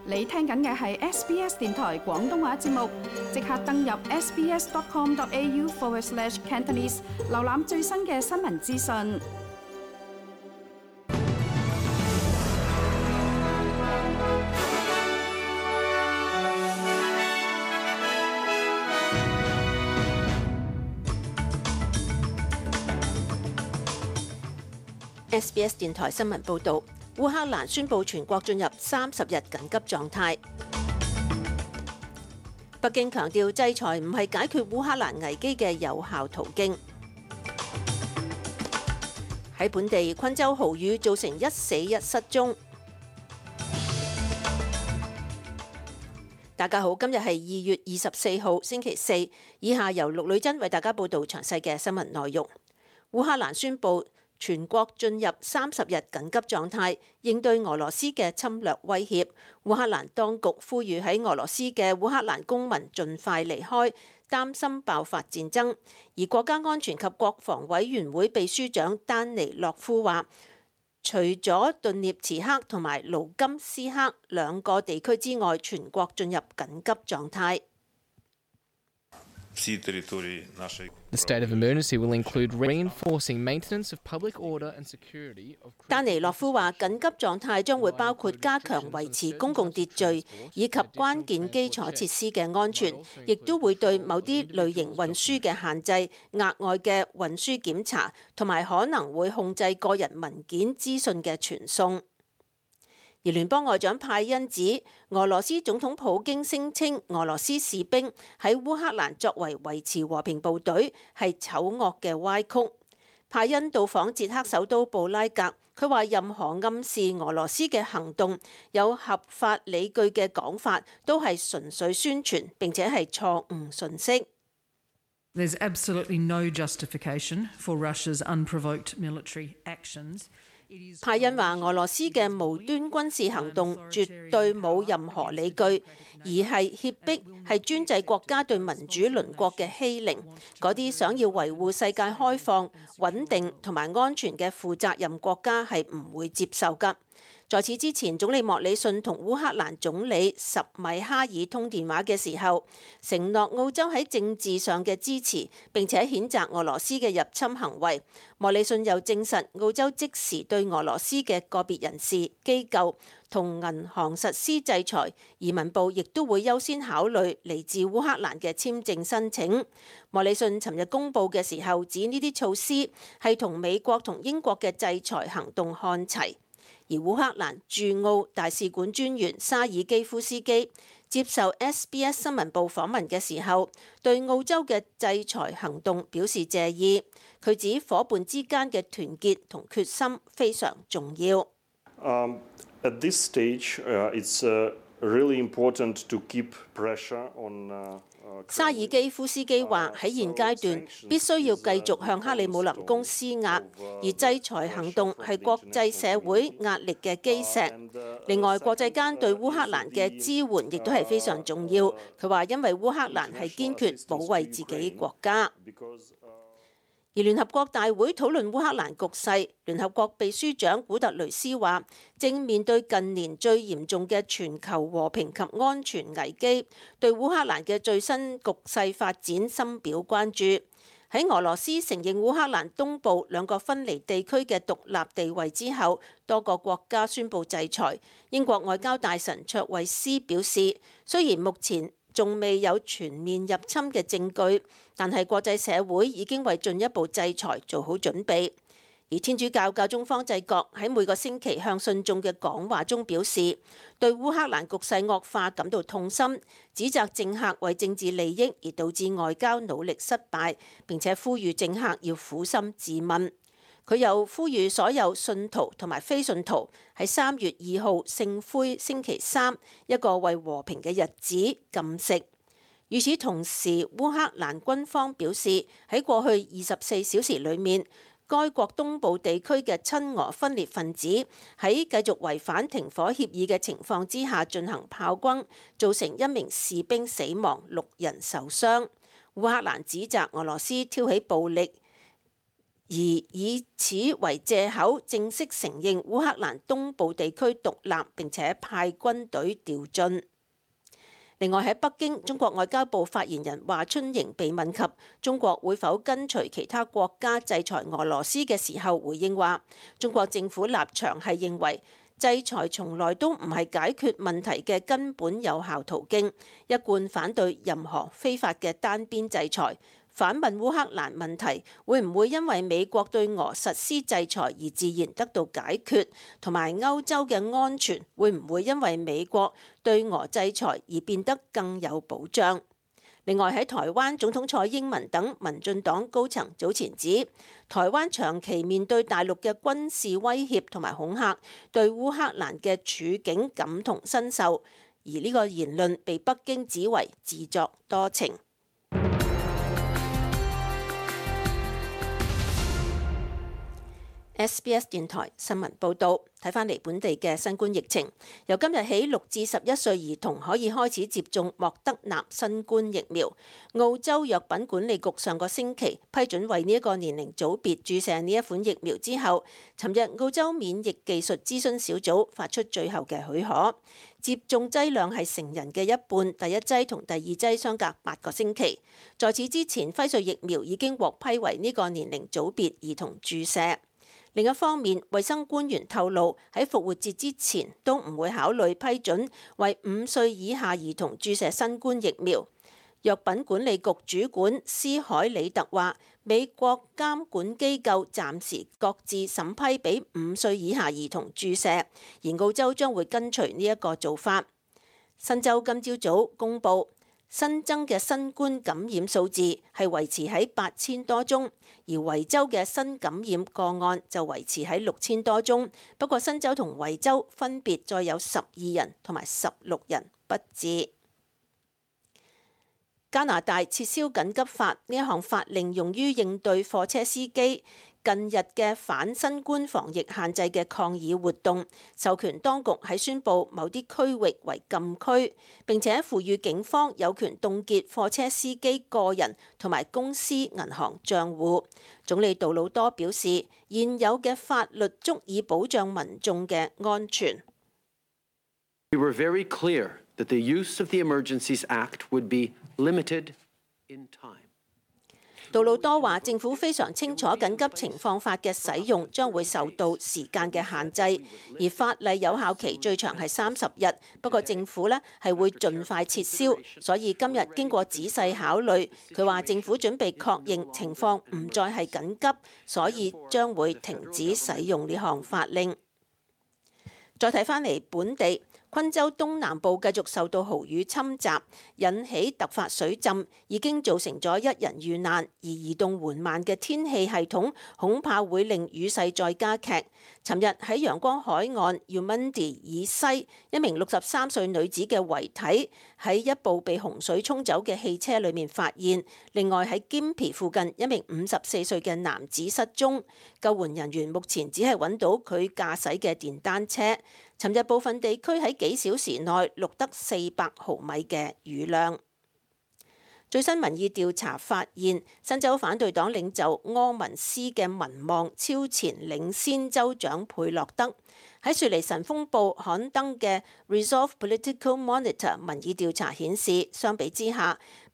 你聽緊嘅係 SBS 電台廣東話節目，即刻登入 sbs.com.au/Cantonese 瀏覽最新嘅新聞資訊。 SBS 電台新聞報導，烏克蘭宣布全國進入30日緊急狀態。北京強調制裁唔係解決烏克蘭危機嘅有效途徑。喺本地，昆州豪雨造成1死1失蹤。大家好，今日係2月24號星期四，以下由陸女珍為大家報導詳細嘅新聞內容。烏克蘭宣布全國進入30日緊急狀態，應對俄羅斯嘅侵略威脅。烏克蘭當局呼籲喺俄羅斯嘅烏克蘭公民盡快離開，擔心爆發戰爭。而國家安全及國防委員會秘書長丹尼洛夫話，除咗頓涅茨克同埋盧甘斯克兩個地區之外，全國進入緊急狀態。 The state of emergency will include reinforcing maintenance of public order and security of。 丹尼洛夫話：緊急狀態將會包括加強維持公共秩序以及關鍵基礎設施嘅安全，亦都會對某啲類型運輸嘅限制、額外嘅運輸檢查，同埋可能會控制個人文件資訊嘅傳送。而聯邦外長派恩指，俄羅斯總統普京聲稱俄羅斯士兵喺烏克蘭作為維持和平部隊係醜惡嘅歪曲。派恩到訪捷克首都布拉格，佢話任何暗示俄羅斯嘅行動有合法理據嘅講法都係純粹宣傳，並且係錯誤信息。 There's absolutely no justification for Russia's unprovoked military actions。 派恩話：俄羅斯嘅無端軍事行動絕對冇任何理據，而係脅迫，係專制國家對民主鄰國嘅欺凌。嗰啲想要維護世界開放、穩定同埋安全嘅負責任國家係唔會接受㗎。在此之前，總理莫里遜同烏克蘭總理什米哈爾通電話嘅時候，承諾澳洲喺政治上嘅支持，並且譴責俄羅斯嘅入侵行為。莫里遜又證實澳洲即時對俄羅斯嘅個別人士、機構同銀行實施制裁，移民部亦都會優先考慮嚟自烏克蘭嘅簽證申請。莫里遜尋日公佈嘅時候指呢啲措施係同美國同英國嘅制裁行動看齊。而烏克蘭駐澳大使館專員沙爾基夫斯基接受 SBS 新聞部訪問嘅時候，對澳洲嘅制裁行動表示謝意。佢指伙伴之間嘅團結同決心非常重要。 At this stage, it's really important to keep pressure on。 沙爾基夫斯基話：喺現階段必須要繼續向克里姆林宮施壓，而制裁行動係國際社會壓力嘅基石。另外，國際間對烏克蘭嘅支援亦都係非常重要。佢話：因為烏克蘭係堅決保衛自己國家。而聯合國大會討論烏克蘭局勢，聯合國秘書長古特雷斯話，正面對近年最嚴重嘅全球和平及安全危機，對烏克蘭嘅最新局勢發展深表關注。喺俄羅斯承認烏克蘭東部兩個分離地區嘅獨立地位之後，多個國家宣布制裁。英國外交大臣卓慧斯表示，雖然目前仲未有全面入侵嘅證據，但係國際社會已經為進一步制裁做好準備。而天主教教宗方濟各喺每個星期向信眾嘅講話中表示，對烏克蘭局勢惡化感到痛心，指責政客為政治利益而導致外交努力失敗，並且呼籲政客要苦心自問。佢又呼籲所有信徒同埋非信徒喺3月2號聖灰星期三，一個為和平嘅日子禁食。與此同時，烏克蘭軍方表示喺過去24小時裏面，該國東部地區嘅親俄分裂分子喺繼續違反停火協議嘅情況之下進行炮轟，造成1名士兵死亡，6人受傷。烏克蘭指責俄羅斯挑起暴力， 而以此為藉口正式承認烏克蘭東部地區獨立，並且派軍隊調進。另外喺北京，中國外交部發言人華春瑩被問及中國會否跟隨其他國家制裁俄羅斯嘅時候，回應話：中國政府立場係認為制裁從來都唔係解決問題嘅根本有效途徑，一貫反對任何非法嘅單邊制裁。反問烏克蘭問題會唔會因為美國對俄實施制裁而自然得到解決，同埋歐洲嘅安全會唔會因為美國對俄制裁而變得更有保障？另外喺台灣，總統蔡英文等民進黨高層早前指，台灣長期面對大陸嘅軍事威脅同埋恐嚇，對烏克蘭嘅處境感同身受，而呢個言論被北京指為自作多情。SBS 電台新聞報導，睇返嚟本地嘅新冠疫情，由今日起6至11歲兒童可以開始接種莫德納新冠疫苗。澳洲藥品管理局上個星期批准為呢一個年齡組別注射呢一款疫苗之後，尋日澳洲免疫技術諮詢小組發出最後嘅許可，接種劑量係成人嘅一半，第一劑同第二劑相隔8個星期。在此之前，輝瑞疫苗已經獲批為呢個年齡組別兒童注射。另一方面，衛生官員透露喺復活節之前都唔會考慮批准為5歲以下兒童注射新冠疫苗。藥品管理局主管斯海里特話，美國監管機構暫時各自審批俾5歲以下兒童注射，而澳洲將會跟隨呢一個做法。新州今朝早公布新增嘅新冠感染數字係維持喺8000多宗，而維州嘅新感染個案就維持喺6000多宗。不過新州同維州分別再有12人同埋16人不治。加拿大撤銷緊急法，呢一項法令用於應對貨車司機近日嘅反新冠防疫限制嘅抗議活動，授權當局喺宣布某啲區域為禁區，並且賦予警方有權凍結貨車司機個人同埋公司銀行帳戶。總理杜魯多表示，現有嘅法律足以保障民眾嘅安全。 We were very clear that the use of the Emergencies Act would be limited in time. 杜魯多話：政府非常清楚緊急情況法嘅使用將會受到時間嘅限制，而法例有效期最長係30日。不過政府係會盡快撤銷，所以今日經過仔細考慮，佢話政府準備確認情況唔再係緊急，所以將會停止使用呢項法令。再睇返嚟本地。昆州東南部繼續受到豪雨侵襲，引起突發水浸，已經造成咗1人遇難，而移動緩慢嘅天氣系統恐怕會令雨勢再加劇。尋日喺陽光海岸 Umundi 以西，一名63歲女子嘅遺體喺一部被洪水沖走嘅汽車裏面發現。另外喺兼皮附近，一名54歲嘅男子失蹤，救援人員目前只係揾到佢駕駛嘅電單車。尋日部分地區喺幾小時內錄得400毫米嘅雨量。最新民意調查發現，新州反對黨領袖柯文斯嘅民望超前領先州長佩洛德。喺雪梨晨鋒報刊登嘅 Resolve Political Monitor 民意調查顯示，相比之下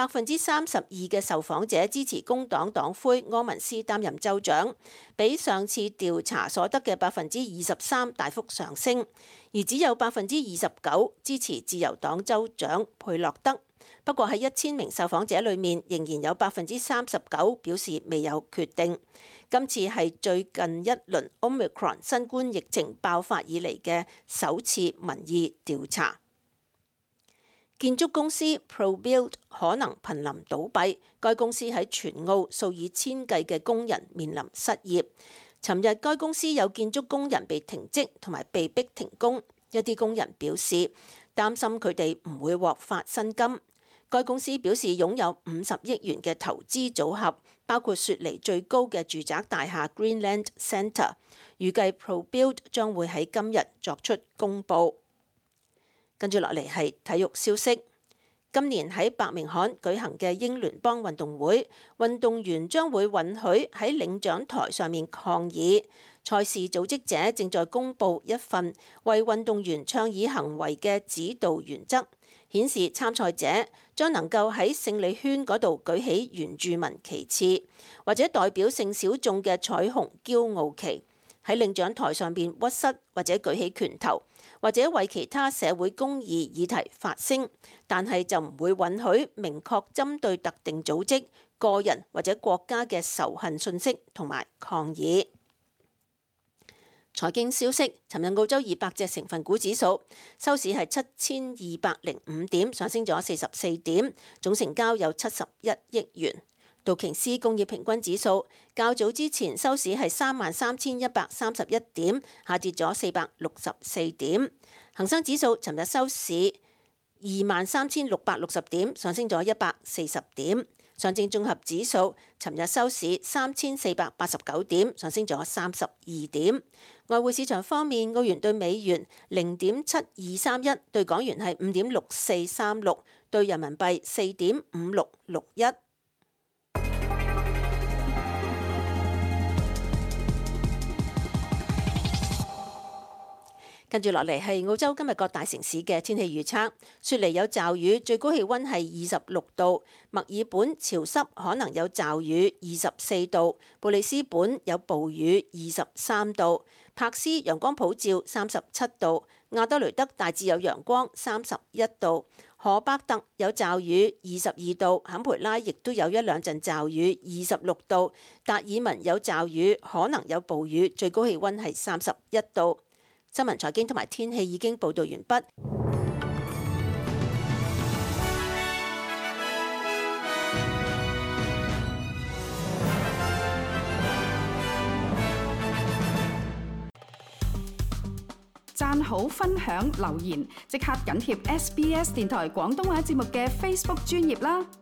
，32%嘅受訪者支持工黨黨魁柯文斯擔任州長，比上次調查所得嘅23%大幅上升，而只有29%支持自由黨州長佩洛德。不過喺1000名受訪者裏面，仍然有39%表示未有決定。今次係最近一輪 Omicron 新冠疫情爆發以嚟嘅首次民意調查。建築公司 ProBuild 可能瀕臨倒閉，該公司喺全澳數以千計嘅工人面臨失業。尋日該公司有建築工人被停職同埋被逼停工，一啲工人表示擔心佢哋唔會獲發薪金。該公司表示擁有50億元嘅投資組合，包括雪梨最高嘅住宅大廈 Greenland Centre。預計 ProBuild 將會喺今日作出公佈。跟住落嚟係體育消息。 今年喺伯明翰舉行嘅英聯邦運動會，運動員將會允許喺領獎台上面抗議。賽事組織者正在公布一份為運動員倡議行為嘅指導原則，顯示參賽者將能夠喺勝利圈嗰度舉起原住民旗幟，或者代表性小眾嘅彩虹驕傲旗，喺領獎台上邊屈膝或者舉起拳頭，或者為其他社會公義議題發聲，但係就唔會允許明確針對特定組織、個人或者國家嘅仇恨訊息同埋抗議。財經消息，尋日澳洲200隻成分股指數收市係7205點，上升咗44點，總成交有71億元。道瓊斯工業平均指數較早之前收市係33131點，下跌咗464點。恒生指數尋日收市23660點，上升咗140點。上證綜合指數尋日收市3489點，上升咗32點。外匯市場方面，澳元對美元0.7231，對港元係5.6436，對人民幣4.5661。跟住落嚟係澳洲今日各大城市嘅天氣預測。雪梨有驟雨，最高氣溫係26度；墨爾本潮濕，可能有驟雨，24度；布里斯本有暴雨，23度；柏斯陽光普照，37度；亞德雷德大致有陽光，31度；荷伯特有驟雨，22度；坎培拉亦都有一兩陣驟雨，26度；達爾文有驟雨，可能有暴雨，最高氣溫係31度。新聞、財經同埋天氣已經報導完畢。 讚好、分享、留言，即刻緊貼SBS 電台廣東話節目嘅 Facebook 專頁啦！